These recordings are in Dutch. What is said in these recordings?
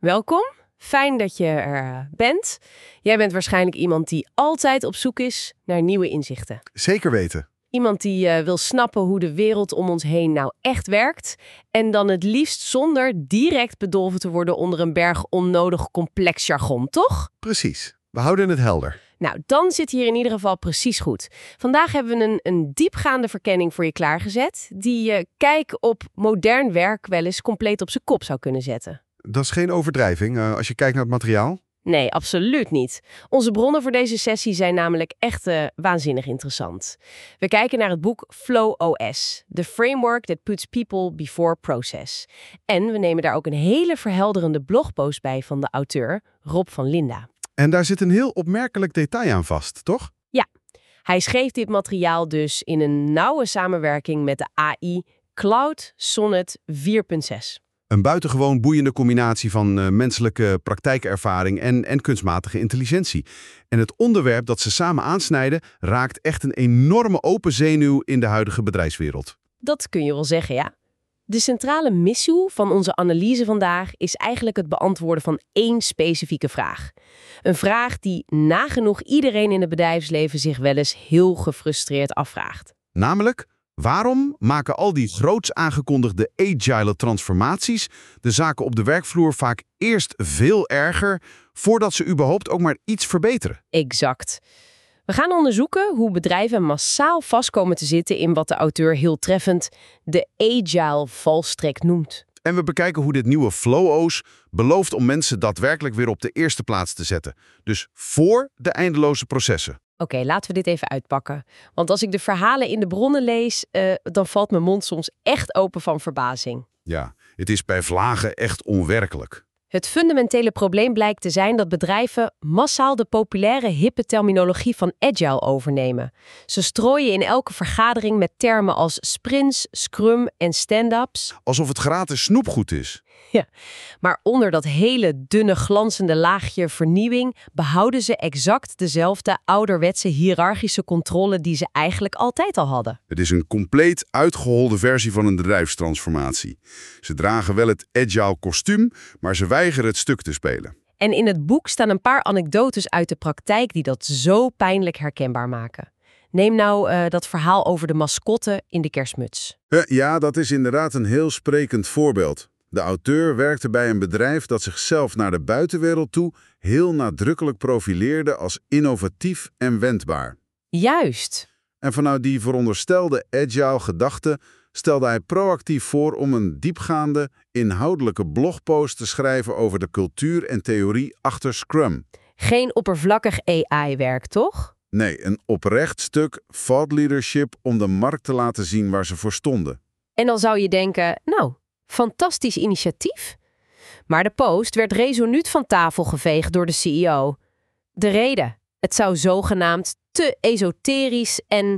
Welkom. Fijn dat je er bent. Jij bent waarschijnlijk iemand die altijd op zoek is naar nieuwe inzichten. Zeker weten. Iemand die wil snappen hoe de wereld om ons heen nou echt werkt. En dan het liefst zonder direct bedolven te worden onder een berg onnodig complex jargon, toch? Precies. We houden het helder. Nou, dan zit hier in ieder geval precies goed. Vandaag hebben we een diepgaande verkenning voor je klaargezet, die je kijk op modern werk wel eens compleet op zijn kop zou kunnen zetten. Dat is geen overdrijving als je kijkt naar het materiaal. Nee, absoluut niet. Onze bronnen voor deze sessie zijn namelijk echt waanzinnig interessant. We kijken naar het boek Flow OS, The Framework That Puts People Before Process. En we nemen daar ook een hele verhelderende blogpost bij van de auteur Rob van Linda. En daar zit een heel opmerkelijk detail aan vast, toch? Ja, hij schreef dit materiaal dus in een nauwe samenwerking met de AI Cloud Sonnet 4.6. Een buitengewoon boeiende combinatie van menselijke praktijkervaring en kunstmatige intelligentie. En het onderwerp dat ze samen aansnijden raakt echt een enorme open zenuw in de huidige bedrijfswereld. Dat kun je wel zeggen, ja. De centrale missie van onze analyse vandaag is eigenlijk het beantwoorden van één specifieke vraag. Een vraag die nagenoeg iedereen in het bedrijfsleven zich wel eens heel gefrustreerd afvraagt. Namelijk, waarom maken al die groots aangekondigde agile transformaties de zaken op de werkvloer vaak eerst veel erger voordat ze überhaupt ook maar iets verbeteren? Exact. We gaan onderzoeken hoe bedrijven massaal vast komen te zitten in wat de auteur heel treffend de agile valstrik noemt. En we bekijken hoe dit nieuwe Flow-OS belooft om mensen daadwerkelijk weer op de eerste plaats te zetten. Dus voor de eindeloze processen. Oké, laten we dit even uitpakken. Want als ik de verhalen in de bronnen lees, dan valt mijn mond soms echt open van verbazing. Ja, het is bij vlagen echt onwerkelijk. Het fundamentele probleem blijkt te zijn dat bedrijven massaal de populaire hippe terminologie van agile overnemen. Ze strooien in elke vergadering met termen als sprints, scrum en stand-ups. Alsof het gratis snoepgoed is. Ja, maar onder dat hele dunne glanzende laagje vernieuwing behouden ze exact dezelfde ouderwetse hiërarchische controle die ze eigenlijk altijd al hadden. Het is een compleet uitgeholde versie van een bedrijfstransformatie. Ze dragen wel het agile kostuum, maar ze weigeren het stuk te spelen. En in het boek staan een paar anekdotes uit de praktijk die dat zo pijnlijk herkenbaar maken. Neem nou dat verhaal over de mascotte in de kerstmuts. Ja, dat is inderdaad een heel sprekend voorbeeld. De auteur werkte bij een bedrijf dat zichzelf naar de buitenwereld toe heel nadrukkelijk profileerde als innovatief en wendbaar. Juist. En vanuit die veronderstelde agile gedachte stelde hij proactief voor om een diepgaande, inhoudelijke blogpost te schrijven over de cultuur en theorie achter Scrum. Geen oppervlakkig AI-werk, toch? Nee, een oprecht stuk thought leadership om de markt te laten zien waar ze voor stonden. En dan zou je denken, nou, fantastisch initiatief. Maar de post werd resoluut van tafel geveegd door de CEO. De reden? Het zou zogenaamd te esoterisch en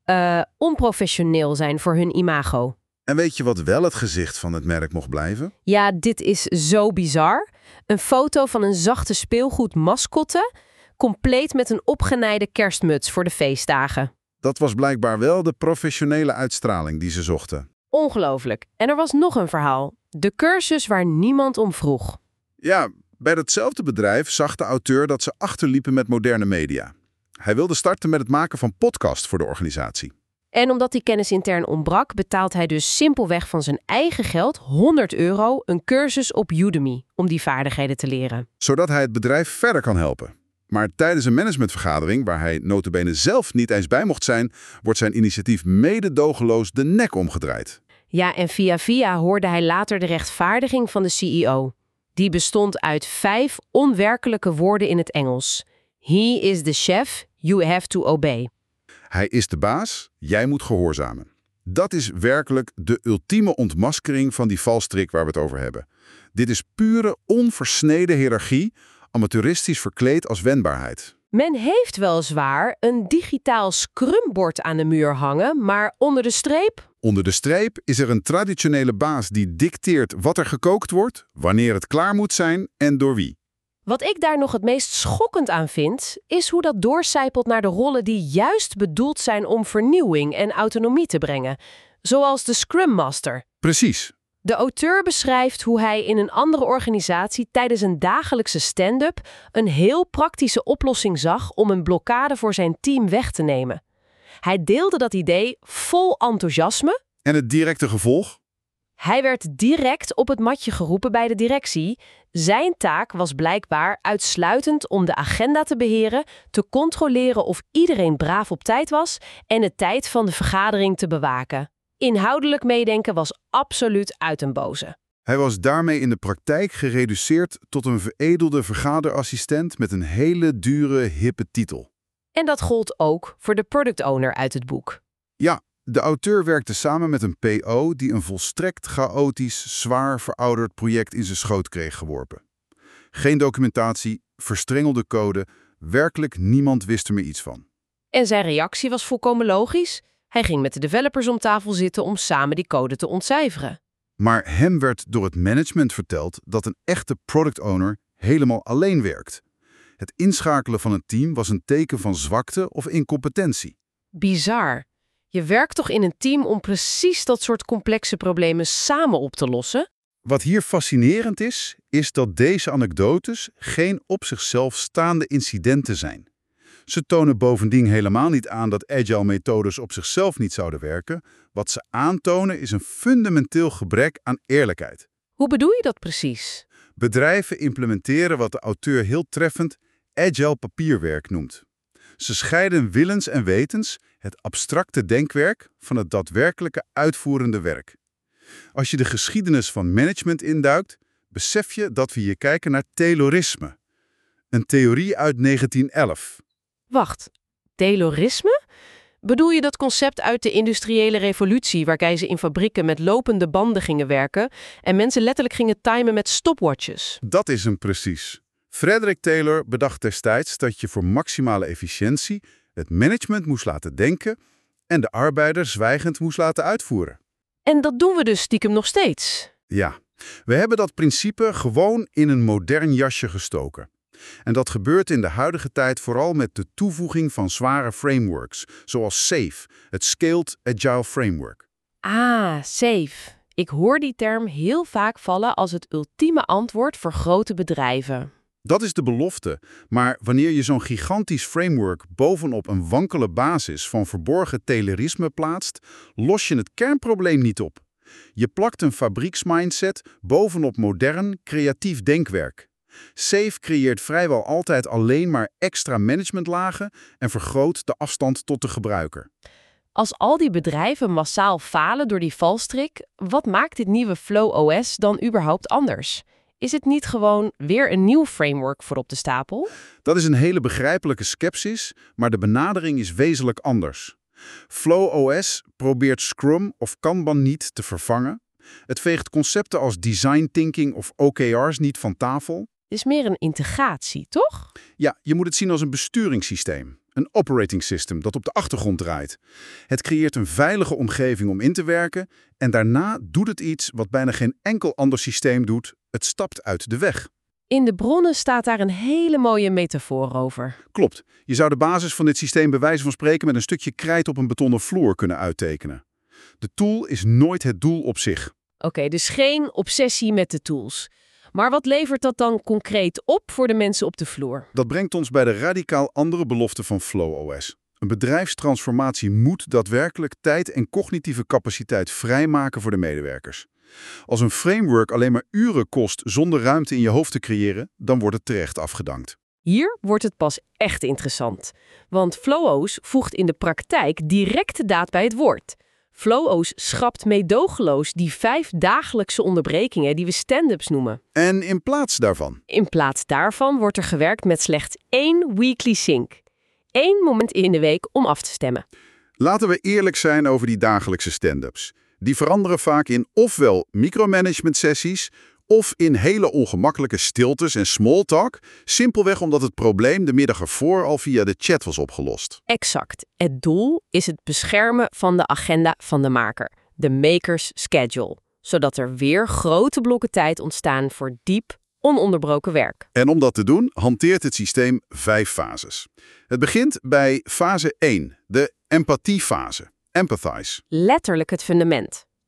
onprofessioneel zijn voor hun imago. En weet je wat wel het gezicht van het merk mocht blijven? Ja, dit is zo bizar. Een foto van een zachte speelgoedmascotte, compleet met een opgenaaide kerstmuts voor de feestdagen. Dat was blijkbaar wel de professionele uitstraling die ze zochten. Ongelooflijk. En er was nog een verhaal. De cursus waar niemand om vroeg. Ja, bij datzelfde bedrijf zag de auteur dat ze achterliepen met moderne media. Hij wilde starten met het maken van podcast voor de organisatie. En omdat die kennis intern ontbrak, betaalt hij dus simpelweg van zijn eigen geld €100 een cursus op Udemy om die vaardigheden te leren. Zodat hij het bedrijf verder kan helpen. Maar tijdens een managementvergadering, waar hij nota bene zelf niet eens bij mocht zijn, wordt zijn initiatief meedogenloos de nek omgedraaid. Ja, en via hoorde hij later de rechtvaardiging van de CEO. Die bestond uit 5 onwerkelijke woorden in het Engels. He is the chef, you have to obey. Hij is de baas, jij moet gehoorzamen. Dat is werkelijk de ultieme ontmaskering van die valstrik waar we het over hebben. Dit is pure, onversneden hiërarchie, amateuristisch verkleed als wendbaarheid. Men heeft weliswaar een digitaal scrumbord aan de muur hangen, maar onder de streep? Onder de streep is er een traditionele baas die dicteert wat er gekookt wordt, wanneer het klaar moet zijn en door wie. Wat ik daar nog het meest schokkend aan vind, is hoe dat doorcijpelt naar de rollen die juist bedoeld zijn om vernieuwing en autonomie te brengen. Zoals de Scrum Master. Precies. De auteur beschrijft hoe hij in een andere organisatie tijdens een dagelijkse stand-up een heel praktische oplossing zag om een blokkade voor zijn team weg te nemen. Hij deelde dat idee vol enthousiasme. En het directe gevolg? Hij werd direct op het matje geroepen bij de directie. Zijn taak was blijkbaar uitsluitend om de agenda te beheren, te controleren of iedereen braaf op tijd was en de tijd van de vergadering te bewaken. Inhoudelijk meedenken was absoluut uit den boze. Hij was daarmee in de praktijk gereduceerd tot een veredelde vergaderassistent met een hele dure, hippe titel. En dat gold ook voor de product owner uit het boek. Ja, de auteur werkte samen met een PO die een volstrekt chaotisch, zwaar verouderd project in zijn schoot kreeg geworpen. Geen documentatie, verstrengelde code, werkelijk niemand wist er meer iets van. En zijn reactie was volkomen logisch. Hij ging met de developers om tafel zitten om samen die code te ontcijferen. Maar hem werd door het management verteld dat een echte product owner helemaal alleen werkt. Het inschakelen van een team was een teken van zwakte of incompetentie. Bizar. Je werkt toch in een team om precies dat soort complexe problemen samen op te lossen? Wat hier fascinerend is dat deze anekdotes geen op zichzelf staande incidenten zijn. Ze tonen bovendien helemaal niet aan dat agile-methodes op zichzelf niet zouden werken. Wat ze aantonen is een fundamenteel gebrek aan eerlijkheid. Hoe bedoel je dat precies? Bedrijven implementeren wat de auteur heel treffend agile papierwerk noemt. Ze scheiden willens en wetens het abstracte denkwerk van het daadwerkelijke uitvoerende werk. Als je de geschiedenis van management induikt, besef je dat we hier kijken naar Taylorisme. Een theorie uit 1911. Wacht, Taylorisme? Bedoel je dat concept uit de industriële revolutie waarbij ze in fabrieken met lopende banden gingen werken en mensen letterlijk gingen timen met stopwatches? Dat is hem precies. Frederick Taylor bedacht destijds dat je voor maximale efficiëntie het management moest laten denken en de arbeider zwijgend moest laten uitvoeren. En dat doen we dus stiekem nog steeds. Ja, we hebben dat principe gewoon in een modern jasje gestoken. En dat gebeurt in de huidige tijd vooral met de toevoeging van zware frameworks, zoals SAFe, het Scaled Agile Framework. Ah, SAFe. Ik hoor die term heel vaak vallen als het ultieme antwoord voor grote bedrijven. Dat is de belofte, maar wanneer je zo'n gigantisch framework bovenop een wankele basis van verborgen Taylorisme plaatst, los je het kernprobleem niet op. Je plakt een fabrieksmindset bovenop modern, creatief denkwerk. SAFe creëert vrijwel altijd alleen maar extra managementlagen en vergroot de afstand tot de gebruiker. Als al die bedrijven massaal falen door die valstrik, wat maakt dit nieuwe Flow OS dan überhaupt anders? Is het niet gewoon weer een nieuw framework voor op de stapel? Dat is een hele begrijpelijke scepsis, maar de benadering is wezenlijk anders. Flow OS probeert Scrum of Kanban niet te vervangen. Het veegt concepten als design thinking of OKR's niet van tafel. Het is meer een integratie, toch? Ja, je moet het zien als een besturingssysteem. Een operating system dat op de achtergrond draait. Het creëert een veilige omgeving om in te werken en daarna doet het iets wat bijna geen enkel ander systeem doet. Het stapt uit de weg. In de bronnen staat daar een hele mooie metafoor over. Klopt. Je zou de basis van dit systeem bij wijze van spreken met een stukje krijt op een betonnen vloer kunnen uittekenen. De tool is nooit het doel op zich. Oké, dus geen obsessie met de tools. Maar wat levert dat dan concreet op voor de mensen op de vloer? Dat brengt ons bij de radicaal andere belofte van Flow OS. Een bedrijfstransformatie moet daadwerkelijk tijd en cognitieve capaciteit vrijmaken voor de medewerkers. Als een framework alleen maar uren kost zonder ruimte in je hoofd te creëren, dan wordt het terecht afgedankt. Hier wordt het pas echt interessant. Want FlowOS voegt in de praktijk direct de daad bij het woord. FlowOS schrapt meedogenloos die 5 dagelijkse onderbrekingen die we stand-ups noemen. En in plaats daarvan? In plaats daarvan wordt er gewerkt met slechts 1 weekly sync. 1 moment in de week om af te stemmen. Laten we eerlijk zijn over die dagelijkse stand-ups. Die veranderen vaak in ofwel micromanagement sessies of in hele ongemakkelijke stiltes en small talk, simpelweg omdat het probleem de middag ervoor al via de chat was opgelost. Exact. Het doel is het beschermen van de agenda van de maker, de maker's schedule, zodat er weer grote blokken tijd ontstaan voor diep, ononderbroken werk. En om dat te doen, hanteert het systeem 5 fases. Het begint bij fase 1, de empathiefase. Empathize. Letterlijk het fundament.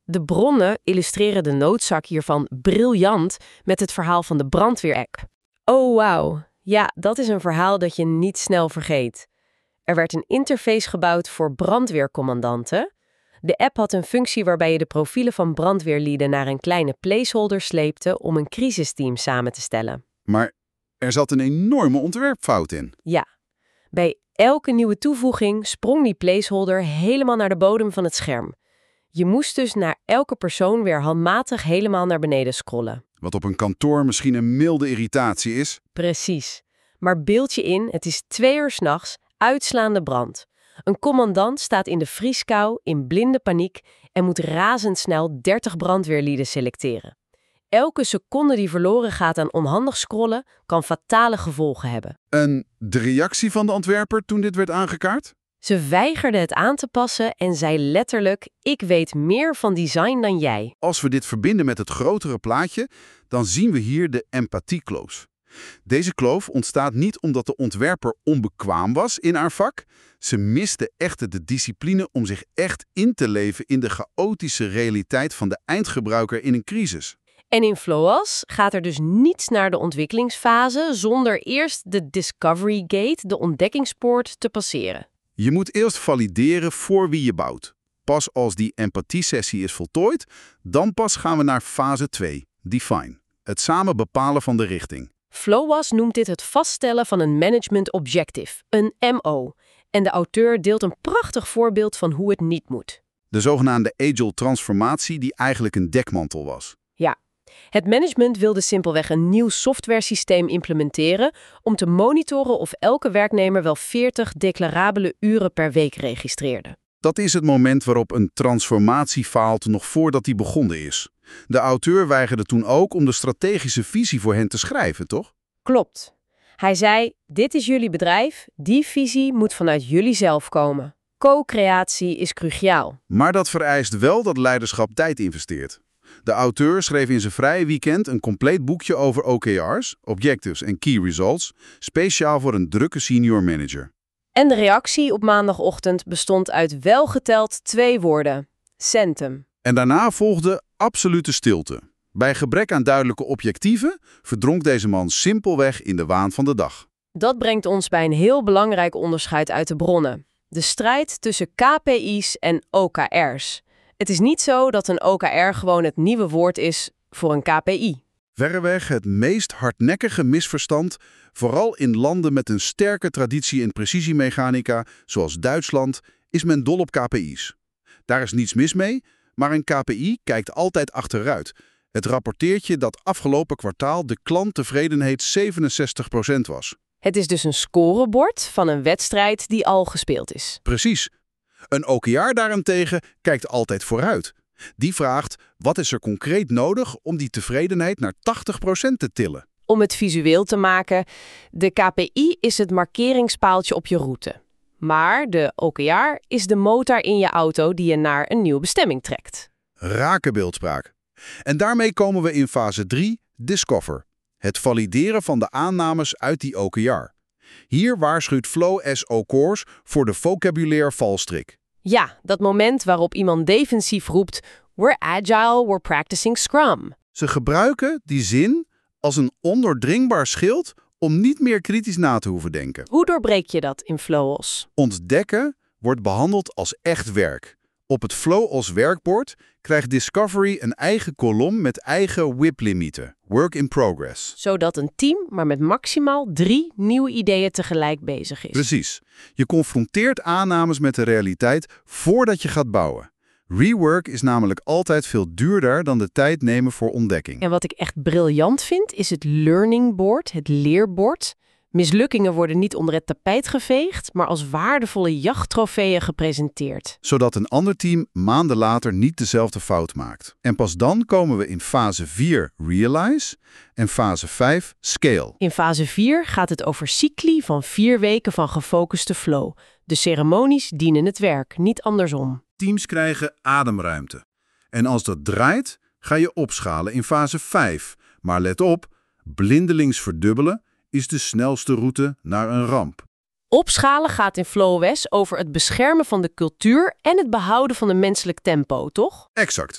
De bronnen illustreren de noodzaak hiervan briljant met het verhaal van de brandweer-app. Oh, wauw. Ja, dat is een verhaal dat je niet snel vergeet. Er werd een interface gebouwd voor brandweercommandanten. De app had een functie waarbij je de profielen van brandweerlieden naar een kleine placeholder sleepte om een crisisteam samen te stellen. Maar er zat een enorme ontwerpfout in. Ja, bij elke nieuwe toevoeging sprong die placeholder helemaal naar de bodem van het scherm. Je moest dus naar elke persoon weer handmatig helemaal naar beneden scrollen. Wat op een kantoor misschien een milde irritatie is. Precies. Maar beeld je in, het is 2 uur 's nachts, uitslaande brand. Een commandant staat in de vrieskou in blinde paniek en moet razendsnel 30 brandweerlieden selecteren. Elke seconde die verloren gaat aan onhandig scrollen kan fatale gevolgen hebben. En de reactie van de ontwerper toen dit werd aangekaart? Ze weigerde het aan te passen en zei letterlijk: ik weet meer van design dan jij. Als we dit verbinden met het grotere plaatje, dan zien we hier de empathiekloof. Deze kloof ontstaat niet omdat de ontwerper onbekwaam was in haar vak. Ze miste echter de discipline om zich echt in te leven in de chaotische realiteit van de eindgebruiker in een crisis. En in FlowOS gaat er dus niets naar de ontwikkelingsfase zonder eerst de Discovery Gate, de ontdekkingspoort, te passeren. Je moet eerst valideren voor wie je bouwt. Pas als die empathiesessie is voltooid, dan pas gaan we naar fase 2, Define. Het samen bepalen van de richting. FlowOS noemt dit het vaststellen van een management objective, een MO. En de auteur deelt een prachtig voorbeeld van hoe het niet moet. De zogenaamde Agile transformatie die eigenlijk een dekmantel was. Ja, het management wilde simpelweg een nieuw softwaresysteem implementeren om te monitoren of elke werknemer wel 40 declarabele uren per week registreerde. Dat is het moment waarop een transformatie faalt nog voordat die begonnen is. De auteur weigerde toen ook om de strategische visie voor hen te schrijven, toch? Klopt. Hij zei, dit is jullie bedrijf, die visie moet vanuit jullie zelf komen. Co-creatie is cruciaal. Maar dat vereist wel dat leiderschap tijd investeert. De auteur schreef in zijn vrije weekend een compleet boekje over OKR's, Objectives en Key Results, speciaal voor een drukke senior manager. En de reactie op maandagochtend bestond uit welgeteld 2 woorden. Centum. En daarna volgde absolute stilte. Bij gebrek aan duidelijke objectieven verdronk deze man simpelweg in de waan van de dag. Dat brengt ons bij een heel belangrijk onderscheid uit de bronnen. De strijd tussen KPI's en OKR's. Het is niet zo dat een OKR gewoon het nieuwe woord is voor een KPI. Verreweg het meest hardnekkige misverstand, vooral in landen met een sterke traditie in precisiemechanica, zoals Duitsland, is men dol op KPI's. Daar is niets mis mee, maar een KPI kijkt altijd achteruit. Het rapporteert je dat afgelopen kwartaal de klanttevredenheid 67% was. Het is dus een scorebord van een wedstrijd die al gespeeld is. Precies. Een OKR daarentegen kijkt altijd vooruit. Die vraagt, wat is er concreet nodig om die tevredenheid naar 80% te tillen? Om het visueel te maken, de KPI is het markeringspaaltje op je route. Maar de OKR is de motor in je auto die je naar een nieuwe bestemming trekt. Rake beeldspraak. En daarmee komen we in fase 3, Discover. Het valideren van de aannames uit die OKR. Hier waarschuwt FlowOS Course voor de vocabulaire valstrik. Ja, dat moment waarop iemand defensief roept: we're agile, we're practicing Scrum. Ze gebruiken die zin als een ondoordringbaar schild om niet meer kritisch na te hoeven denken. Hoe doorbreek je dat in FlowOS? Ontdekken wordt behandeld als echt werk. Op het FlowOS werkbord krijgt Discovery een eigen kolom met eigen WIP-limieten, Work in Progress. Zodat een team maar met maximaal 3 nieuwe ideeën tegelijk bezig is. Precies. Je confronteert aannames met de realiteit voordat je gaat bouwen. Rework is namelijk altijd veel duurder dan de tijd nemen voor ontdekking. En wat ik echt briljant vind, is het learning board, het leerbord. Mislukkingen worden niet onder het tapijt geveegd, maar als waardevolle jachttrofeeën gepresenteerd. Zodat een ander team maanden later niet dezelfde fout maakt. En pas dan komen we in fase 4 Realize en fase 5 Scale. In fase 4 gaat het over cycli van 4 weken van gefocuste flow. De ceremonies dienen het werk, niet andersom. Teams krijgen ademruimte. En als dat draait, ga je opschalen in fase 5. Maar let op, blindelings verdubbelen is de snelste route naar een ramp. Opschalen gaat in FlowOS over het beschermen van de cultuur en het behouden van een menselijk tempo, toch? Exact.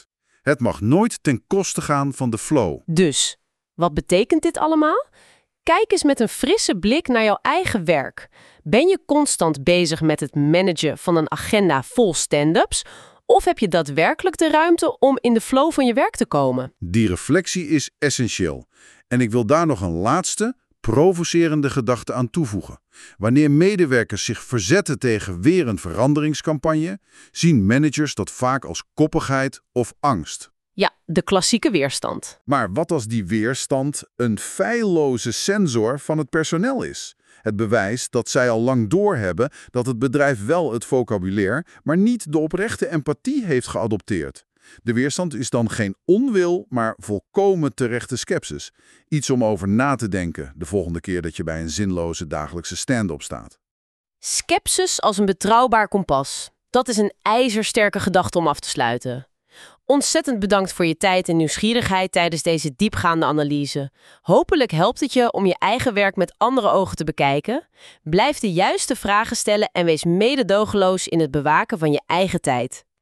Het mag nooit ten koste gaan van de flow. Dus, wat betekent dit allemaal? Kijk eens met een frisse blik naar jouw eigen werk. Ben je constant bezig met het managen van een agenda vol stand-ups? Of heb je daadwerkelijk de ruimte om in de flow van je werk te komen? Die reflectie is essentieel. En ik wil daar nog een laatste, provocerende gedachte aan toevoegen. Wanneer medewerkers zich verzetten tegen weer een veranderingscampagne, zien managers dat vaak als koppigheid of angst. Ja, de klassieke weerstand. Maar wat als die weerstand een feilloze sensor van het personeel is? Het bewijs dat zij al lang doorhebben dat het bedrijf wel het vocabulaire, maar niet de oprechte empathie heeft geadopteerd. De weerstand is dan geen onwil, maar volkomen terechte scepsis. Iets om over na te denken de volgende keer dat je bij een zinloze dagelijkse stand-up staat. Skepsis als een betrouwbaar kompas. Dat is een ijzersterke gedachte om af te sluiten. Ontzettend bedankt voor je tijd en nieuwsgierigheid tijdens deze diepgaande analyse. Hopelijk helpt het je om je eigen werk met andere ogen te bekijken. Blijf de juiste vragen stellen en wees meedogenloos in het bewaken van je eigen tijd.